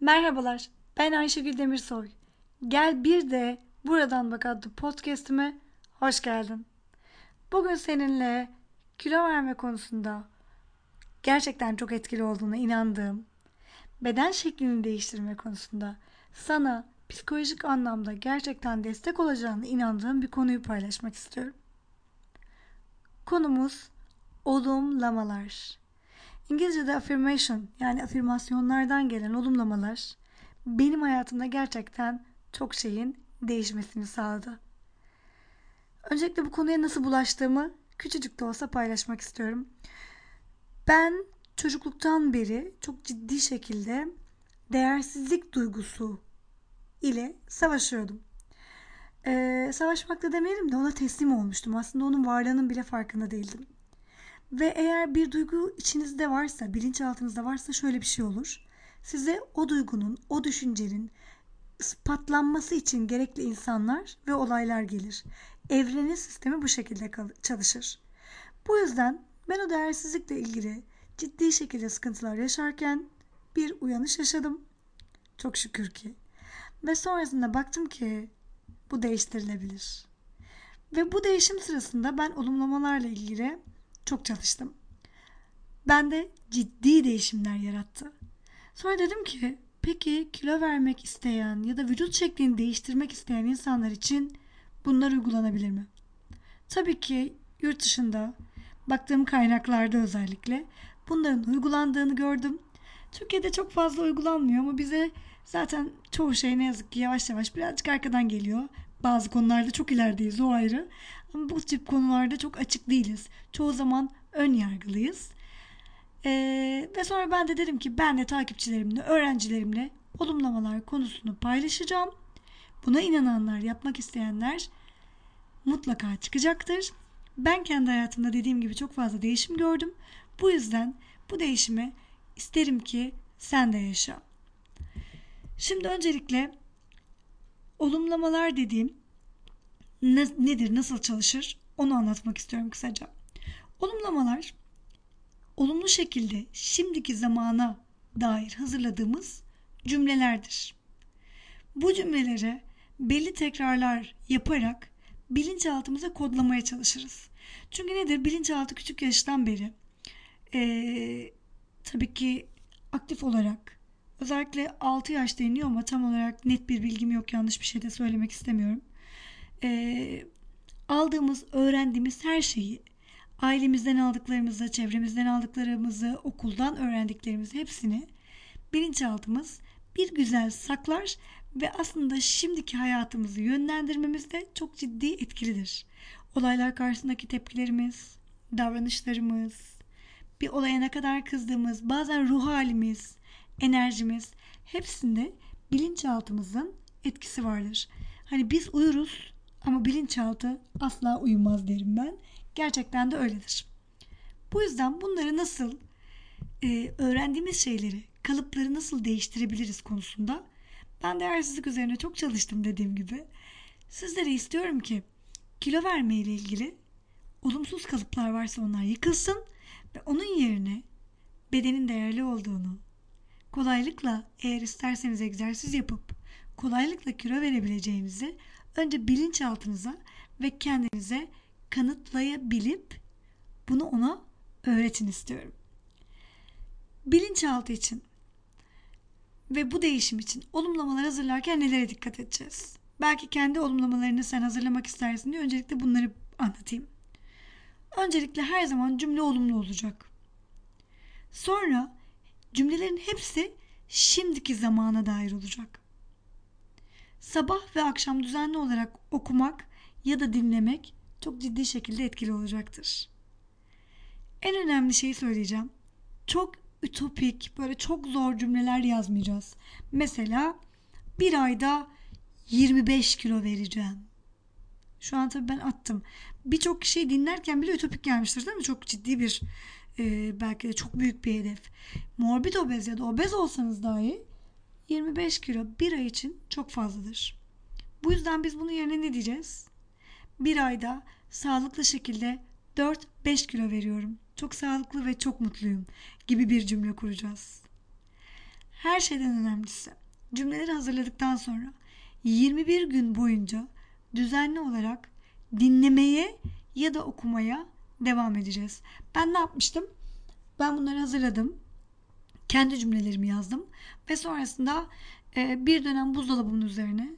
Merhabalar, ben Ayşegül Demirsoy. Gel bir de Buradan Bak adlı podcast'ime hoş geldin. Bugün seninle kilo verme konusunda gerçekten çok etkili olduğuna inandığım, beden şeklini değiştirme konusunda sana psikolojik anlamda gerçekten destek olacağına inandığım bir konuyu paylaşmak istiyorum. Konumuz olumlamalar. İngilizce'de affirmation yani afirmasyonlardan gelen olumlamalar benim hayatımda gerçekten çok şeyin değişmesini sağladı. Öncelikle bu konuya nasıl bulaştığımı küçücük de olsa paylaşmak istiyorum. Ben çocukluktan beri çok ciddi şekilde değersizlik duygusu ile savaşıyordum. Savaşmak da demeyelim de ona teslim olmuştum. Aslında onun varlığının bile farkında değildim. Ve eğer bir duygu içinizde varsa, bilinçaltınızda varsa şöyle bir şey olur. Size o duygunun, o düşüncenin ispatlanması için gerekli insanlar ve olaylar gelir. Evrenin sistemi bu şekilde çalışır. Bu yüzden ben o değersizlikle ilgili ciddi şekilde sıkıntılar yaşarken bir uyanış yaşadım. Çok şükür ki. Ve sonrasında baktım ki bu değiştirilebilir. Ve bu değişim sırasında ben olumlamalarla ilgili çok çalıştım. Bende ciddi değişimler yarattı. Sonra dedim ki peki kilo vermek isteyen ya da vücut şeklini değiştirmek isteyen insanlar için bunlar uygulanabilir mi? Tabii ki yurt dışında baktığım kaynaklarda özellikle bunların uygulandığını gördüm. Türkiye'de çok fazla uygulanmıyor ama bize zaten çoğu şey ne yazık ki yavaş yavaş birazcık arkadan geliyor. Bazı konularda çok ilerideyiz, o ayrı. Ama bu tip konularda çok açık değiliz. Çoğu zaman ön yargılıyız. Ve sonra ben de dedim ki ben de takipçilerimle, öğrencilerimle olumlamalar konusunu paylaşacağım. Buna inananlar, yapmak isteyenler mutlaka çıkacaktır. Ben kendi hayatımda dediğim gibi çok fazla değişim gördüm. Bu yüzden bu değişimi isterim ki sen de yaşa. Şimdi öncelikle olumlamalar dediğim nedir, nasıl çalışır onu anlatmak istiyorum kısaca. Olumlamalar olumlu şekilde şimdiki zamana dair hazırladığımız cümlelerdir. Bu cümleleri belli tekrarlar yaparak bilinçaltımıza kodlamaya çalışırız. Çünkü nedir? Bilinçaltı küçük yaştan beri tabii ki aktif olarak özellikle 6 yaş deniliyor ama tam olarak net bir bilgim yok, yanlış bir şey de söylemek istemiyorum. Aldığımız, öğrendiğimiz her şeyi ailemizden aldıklarımızı, çevremizden aldıklarımızı, okuldan öğrendiklerimizi hepsini bilinçaltımız bir güzel saklar ve aslında şimdiki hayatımızı yönlendirmemizde çok ciddi etkilidir. Olaylar karşısındaki tepkilerimiz, davranışlarımız, bir olaya ne kadar kızdığımız, bazen ruh halimiz, enerjimiz hepsinde bilinçaltımızın etkisi vardır. Hani biz uyuruz ama bilinçaltı asla uyumaz derim ben. Gerçekten de öyledir. Bu yüzden bunları nasıl öğrendiğimiz şeyleri, kalıpları nasıl değiştirebiliriz konusunda ben değersizlik üzerine çok çalıştım dediğim gibi. Sizlere istiyorum ki kilo verme ile ilgili olumsuz kalıplar varsa onlar yıkılsın ve onun yerine bedenin değerli olduğunu, kolaylıkla eğer isterseniz egzersiz yapıp kolaylıkla kilo verebileceğinizi önce bilinçaltınıza ve kendinize kanıtlayabilip bunu ona öğretin istiyorum. Bilinçaltı için ve bu değişim için olumlamalar hazırlarken nelere dikkat edeceğiz? Belki kendi olumlamalarını sen hazırlamak istersin diye öncelikle bunları anlatayım. Öncelikle her zaman cümle olumlu olacak. Sonra cümlelerin hepsi şimdiki zamana dair olacak. Sabah ve akşam düzenli olarak okumak ya da dinlemek çok ciddi şekilde etkili olacaktır. En önemli şeyi söyleyeceğim. Çok ütopik, böyle çok zor cümleler yazmayacağız. Mesela bir ayda 25 kilo vereceğim. Şu an tabii ben attım. Birçok kişiyi dinlerken bile ütopik gelmiştir değil mi? Çok ciddi bir belki de çok büyük bir hedef. Morbid obez ya da obez olsanız dahi 25 kilo bir ay için çok fazladır. Bu yüzden biz bunun yerine ne diyeceğiz? Bir ayda sağlıklı şekilde 4-5 kilo veriyorum. Çok sağlıklı ve çok mutluyum gibi bir cümle kuracağız. her şeyden önemlisi, cümleleri hazırladıktan sonra 21 gün boyunca düzenli olarak dinlemeye ya da okumaya devam edeceğiz. Ben ne yapmıştım? Ben bunları hazırladım. Kendi cümlelerimi yazdım. Ve sonrasında bir dönem buzdolabımın üzerine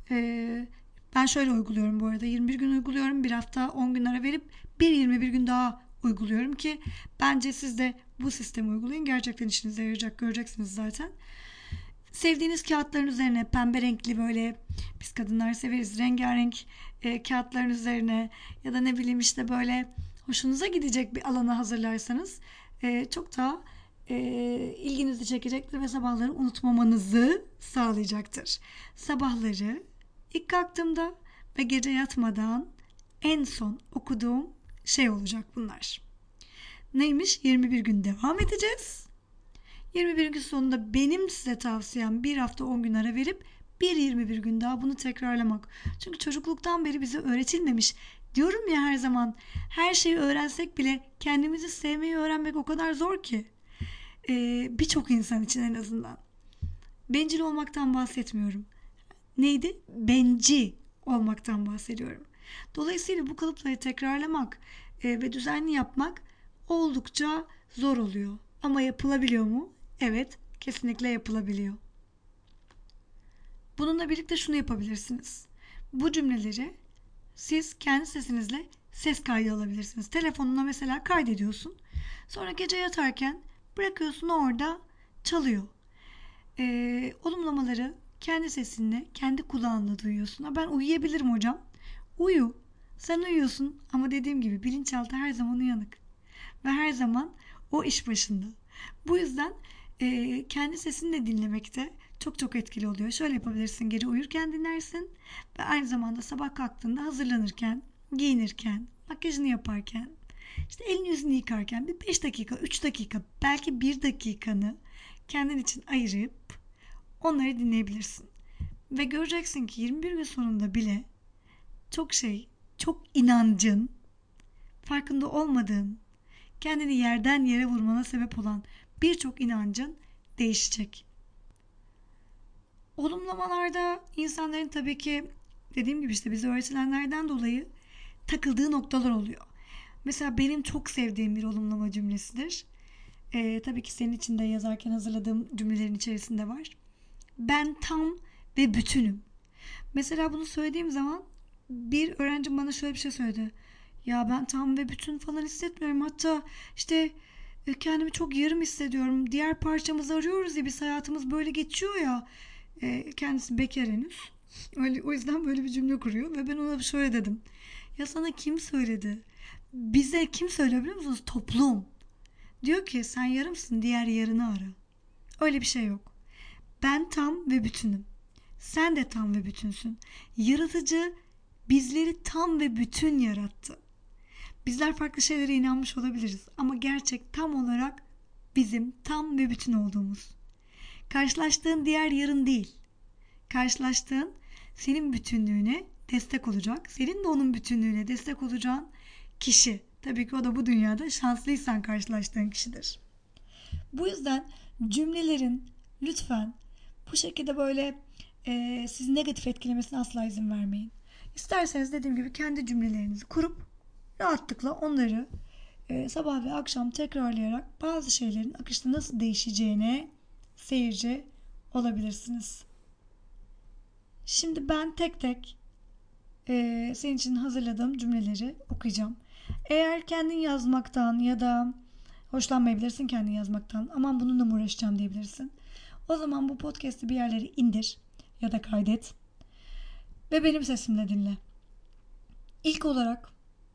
ben şöyle uyguluyorum bu arada. 21 gün uyguluyorum. Bir hafta 10 gün ara verip bir 21 gün daha uyguluyorum ki bence siz de bu sistemi uygulayın. Gerçekten işinize yarayacak, göreceksiniz zaten. Sevdiğiniz kağıtların üzerine pembe renkli, böyle biz kadınlar severiz rengarenk kağıtların üzerine ya da ne bileyim işte böyle hoşunuza gidecek bir alana hazırlarsanız çok daha ilginizi çekecektir ve sabahları unutmamanızı sağlayacaktır. Sabahları ilk kalktığımda ve gece yatmadan en son okuduğum şey olacak bunlar. Neymiş? 21 gün devam edeceğiz. 21 gün sonunda benim size tavsiyem bir hafta 10 gün ara verip bir 21 gün daha bunu tekrarlamak. Çünkü çocukluktan beri bize öğretilmemiş. Diyorum ya her zaman, her şeyi öğrensek bile kendimizi sevmeyi öğrenmek o kadar zor ki. Birçok insan için en azından. Bencil olmaktan bahsetmiyorum. Neydi? Benci olmaktan bahsediyorum. Dolayısıyla bu kalıpları tekrarlamak ve düzenli yapmak oldukça zor oluyor. Ama yapılabiliyor mu? Evet, kesinlikle yapılabiliyor. Bununla birlikte şunu yapabilirsiniz. Bu cümleleri siz kendi sesinizle ses kaydı alabilirsiniz. Telefonuna mesela kaydediyorsun. Sonra gece yatarken bırakıyorsun, orada çalıyor. Olumlamaları kendi sesinle, kendi kulağınla duyuyorsun. Ben uyuyabilirim hocam. Uyu. Sen uyuyorsun ama dediğim gibi bilinçaltı her zaman uyanık. Ve her zaman o iş başında. Bu yüzden kendi sesini de dinlemekte çok çok etkili oluyor. Şöyle yapabilirsin: gece uyurken dinlersin ve aynı zamanda sabah kalktığında hazırlanırken, giyinirken, makyajını yaparken, işte elini yüzünü yıkarken bir 5 dakika, 3 dakika, belki 1 dakikanı kendin için ayırıp onları dinleyebilirsin. Ve göreceksin ki 21 gün sonunda bile çok inancın, farkında olmadığın, kendini yerden yere vurmana sebep olan birçok inancın değişecek. Olumlamalarda insanların tabii ki dediğim gibi işte bize öğretilenlerden dolayı takıldığı noktalar oluyor. Mesela benim çok sevdiğim bir olumlama cümlesidir. Tabii ki senin için de yazarken hazırladığım cümlelerin içerisinde var. Ben tam ve bütünüm. Mesela bunu söylediğim zaman bir öğrencim bana şöyle bir şey söyledi. Ya ben tam ve bütün falan hissetmiyorum. Hatta işte kendimi çok yarım hissediyorum. Diğer parçamızı arıyoruz ya, biz hayatımız böyle geçiyor ya. Kendisi bekar henüz. Öyle, o yüzden böyle bir cümle kuruyor ve ben ona şöyle dedim. Ya sana kim söyledi? Bize kim söylüyor biliyor musunuz? Toplum. Diyor ki sen yarımsın, diğer yarını ara. Öyle bir şey yok. Ben tam ve bütünüm. Sen de tam ve bütünsün. Yaratıcı bizleri tam ve bütün yarattı. Bizler farklı şeylere inanmış olabiliriz ama gerçek tam olarak bizim tam ve bütün olduğumuz. Karşılaştığın diğer yarın değil. Karşılaştığın senin bütünlüğüne destek olacak, senin de onun bütünlüğüne destek olacağın kişi. Tabii ki o da bu dünyada şanslıysan karşılaştığın kişidir. Bu yüzden cümlelerin lütfen bu şekilde böyle sizi negatif etkilemesine asla izin vermeyin. İsterseniz dediğim gibi kendi cümlelerinizi kurup rahatlıkla onları sabah ve akşam tekrarlayarak bazı şeylerin akışta nasıl değişeceğine seyirci olabilirsiniz. Şimdi ben tek tek senin için hazırladığım cümleleri okuyacağım. Eğer kendin yazmaktan ya da hoşlanmayabilirsin kendin yazmaktan, aman bununla mı uğraşacağım diyebilirsin. O zaman bu podcast'i bir yerlere indir ya da kaydet ve benim sesimle dinle. İlk olarak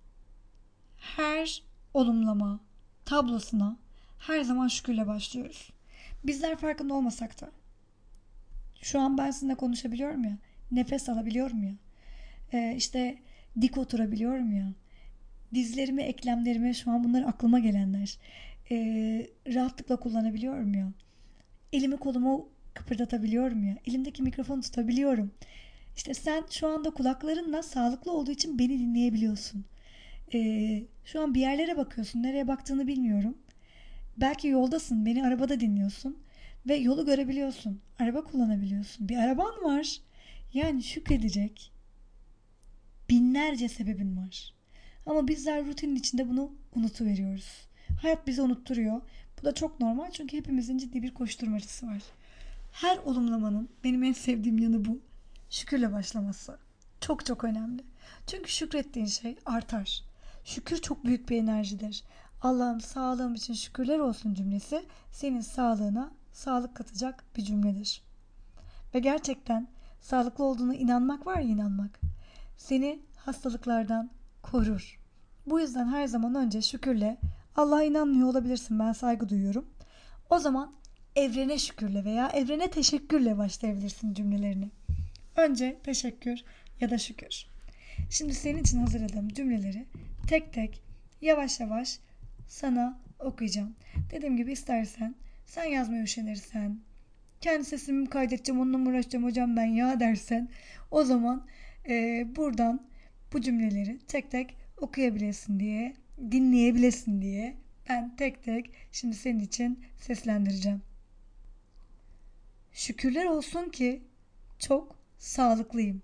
her olumlama tablosuna her zaman şükürle başlıyoruz. Bizler farkında olmasak da şu an ben sizinle konuşabiliyorum ya, nefes alabiliyorum ya, işte dik oturabiliyorum ya, dizlerimi, eklemlerimi, şu an bunlar aklıma gelenler, rahatlıkla kullanabiliyorum ya, elimi kolumu kıpırdatabiliyorum ya, elimdeki mikrofonu tutabiliyorum. İşte sen şu anda kulaklarınla sağlıklı olduğu için beni dinleyebiliyorsun. Şu an bir yerlere bakıyorsun, nereye baktığını bilmiyorum. Belki yoldasın, beni arabada dinliyorsun. Ve yolu görebiliyorsun. Araba kullanabiliyorsun. Bir araban var. Yani şükredecek binlerce sebebin var. Ama bizler rutinin içinde bunu unutuveriyoruz. Hayat bizi unutturuyor. Bu da çok normal çünkü hepimizin ciddi bir koşturmacası var. Her olumlamanın benim en sevdiğim yanı bu. Şükürle başlaması. Çok çok önemli. Çünkü şükrettiğin şey artar. Şükür çok büyük bir enerjidir. Allah'ım sağlığım için şükürler olsun cümlesi senin sağlığına sağlık katacak bir cümledir. Ve gerçekten sağlıklı olduğuna inanmak var ya, inanmak seni hastalıklardan korur. Bu yüzden her zaman önce şükürle, Allah'a inanmıyor olabilirsin, ben saygı duyuyorum. O zaman evrene şükürle veya evrene teşekkürle başlayabilirsin cümlelerini. Önce teşekkür ya da şükür. Şimdi senin için hazırladığım cümleleri tek tek yavaş yavaş sana okuyacağım. Dediğim gibi istersen sen yazmaya üşenirsen, kendi sesimi kaydedeceğim onunla mı uğraşacağım hocam ben ya dersen, o zaman buradan bu cümleleri tek tek okuyabilesin diye, dinleyebilesin diye ben tek tek şimdi senin için seslendireceğim. Şükürler olsun ki çok sağlıklıyım.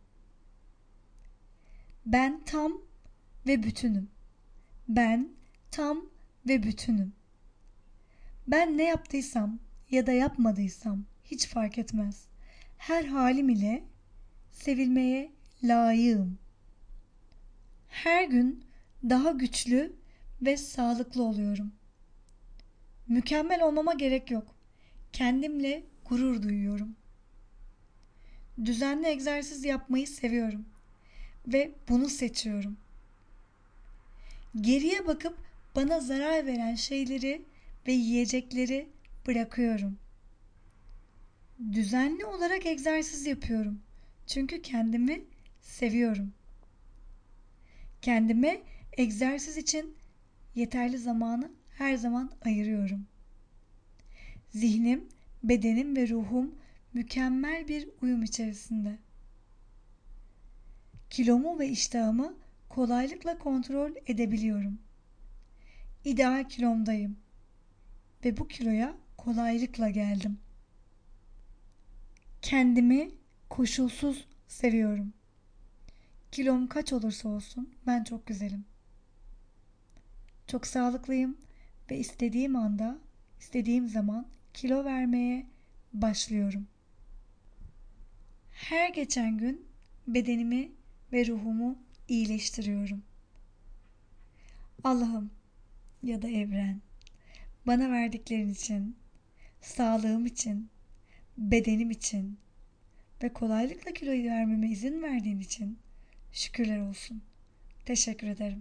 Ben tam ve bütünüm. Ben tam ve bütünüm. Ben ne yaptıysam ya da yapmadıysam hiç fark etmez. Her halim ile sevilmeye layığım. Her gün daha güçlü ve sağlıklı oluyorum. Mükemmel olmama gerek yok. Kendimle gurur duyuyorum. Düzenli egzersiz yapmayı seviyorum ve bunu seçiyorum. Geriye bakıp bana zarar veren şeyleri ve yiyecekleri bırakıyorum. Düzenli olarak egzersiz yapıyorum. Çünkü kendimi seviyorum. Kendime egzersiz için yeterli zamanı her zaman ayırıyorum. Zihnim, bedenim ve ruhum mükemmel bir uyum içerisinde. Kilomu ve iştahımı kolaylıkla kontrol edebiliyorum. İdeal kilomdayım ve bu kiloya kolaylıkla geldim. Kendimi koşulsuz seviyorum. Kilom kaç olursa olsun ben çok güzelim. Çok sağlıklıyım ve istediğim anda, istediğim zaman kilo vermeye başlıyorum. Her geçen gün bedenimi ve ruhumu iyileştiriyorum. Allah'ım ya da evren, bana verdiklerin için, sağlığım için, bedenim için ve kolaylıkla kiloyu vermeme izin verdiğin için şükürler olsun. Teşekkür ederim.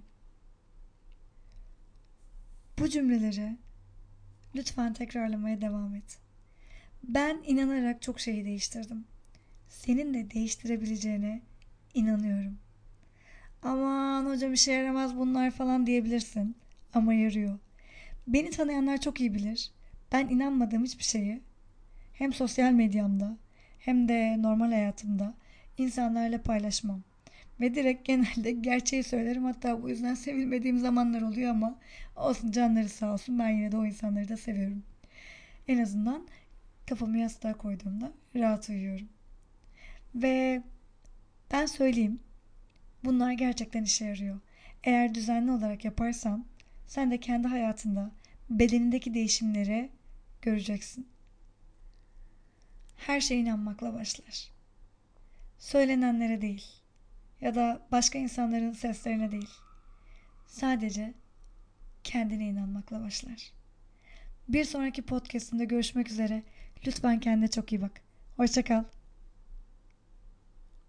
Bu cümleleri lütfen tekrarlamaya devam et. Ben inanarak çok şeyi değiştirdim. Senin de değiştirebileceğine inanıyorum. Aman hocam işe yaramaz bunlar falan diyebilirsin. Ama yarıyor. Beni tanıyanlar çok iyi bilir. Ben inanmadığım hiçbir şeyi hem sosyal medyamda hem de normal hayatımda insanlarla paylaşmam. Ve direkt genelde gerçeği söylerim. Hatta bu yüzden sevilmediğim zamanlar oluyor ama olsun, canları sağ olsun, ben yine de o insanları da seviyorum. En azından kafamı yastığa koyduğumda rahat uyuyorum. Ve ben söyleyeyim, bunlar gerçekten işe yarıyor. Eğer düzenli olarak yaparsan sen de kendi hayatında bedenindeki değişimleri göreceksin. Her şeye inanmakla başlar. Söylenenlere değil ya da başka insanların seslerine değil. Sadece kendine inanmakla başlar. Bir sonraki podcast'ımda görüşmek üzere. Lütfen kendine çok iyi bak. Hoşça kal.